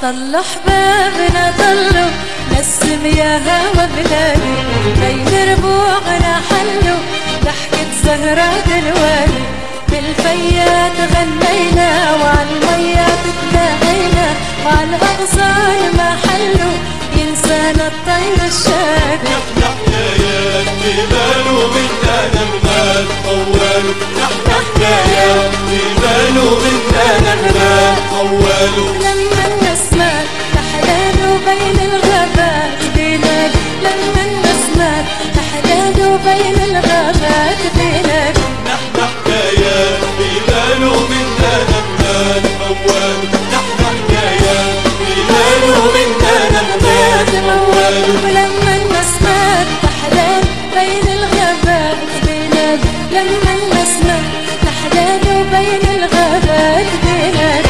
طلوا حبابنا طلوا نسم يا هوا بلادي، بين ربوعنا حلوا ضحكة زهرة الوادي. بالفيات غنينا وعالميات تلاقينا، وعالاغصان ما حلوا ينسانا الطير الشادي. نحن حكايات ببالو منا نغمات طوالو، نحن حكايات ببالو منا نغمات طوالو. لما النسمات تحلالوا بين الغابات بينك، لما النسمات تحلالوا بين الغابات بينك. نحن حكايات ببالو منا نغمات طوالو، نحن حكايات ببالو منا نغمات طوالو. ولما النسمات تحلال بين الغابات بينك، لما النسمات تحلالوا بين الغابات بينك.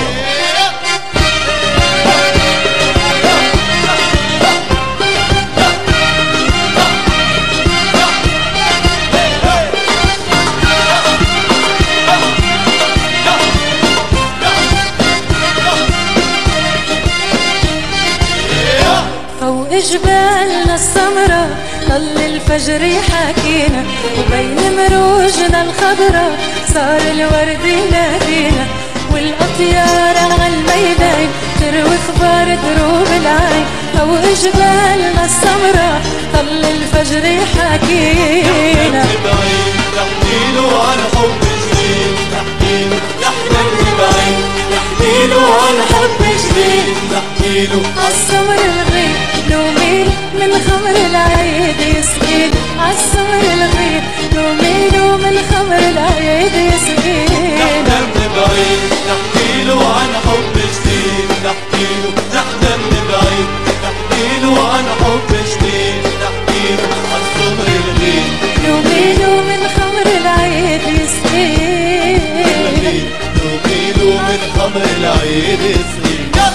فوق جبالنا السمرة ضل الفجر يحاكينا، وبين مروجنا الخضرة صار الورد ينادينا. والأطيار عالميدان تروي اخبار دروب العين، فوق جبالنا السمرة ضل الفجر يحاكينا. نحكيلو عن حب جديد، نحكيلو نحن بعيد، نحكيلو عن حب جديد، نحكيلو عالسمر الغيب نوميل من خمر العيد يسقيل، عالسمر الغيب نوميل من خمر العيد يسقيل. نحن بعيد نحكيلو عن حب جديد، نحكيلو نحن بعيد نحكيلو عن حب جديد، نحكيلو عالسمر الغيب نوميل من خمر العيد يسقيل، نوميلو من خمر العيد يسقيل.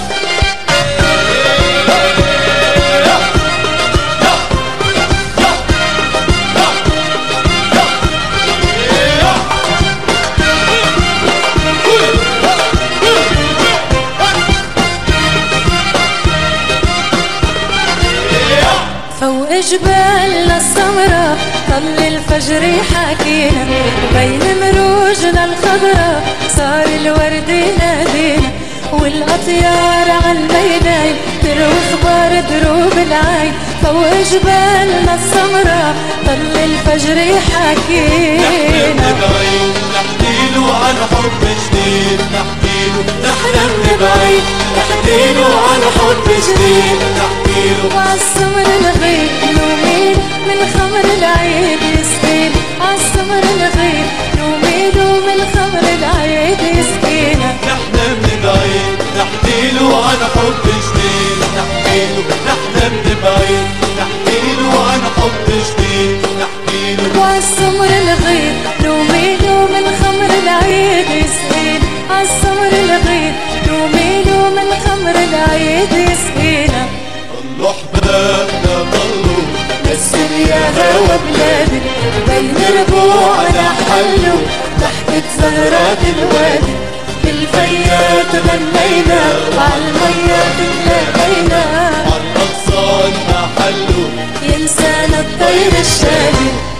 فوق جبالنا السمرة ضل الفجر يحاكينا، وبين مروجنا الخضرة صار الورد ينادينا. والأطيار عالميدان تروي اخبار دروب العين، فوق جبالنا السمرة ضل الفجر يحاكينا. نحكيلو عن حب جديد، نحكيلو نحن بعيد نحكيلو عن حب جديد، نحكيلو وعالسمر الغيب نوميل من خمر العيد يسقيل، عالسمر الغيب نوميل من خمر العيد يسقينا. نحن بعيد نحكيلو عن حب جديد، نحكيلو نحن بعيد نحكيلو عن حب جديد، نحكيلو وعالسمر الغيب نوميل من خمر العيد يسقيل، عالسمر الغيب نوميل من خمر العيد يسقينا. طلوا حبابنا طلوا نسم يا هوا بلادي، بين ربوعنا حلوا ضحكة زهرات الوادي. بالفيات غنينا وعالميات تلاقينا، عالأغصان ما حلوا ينسانا الطير الشادي.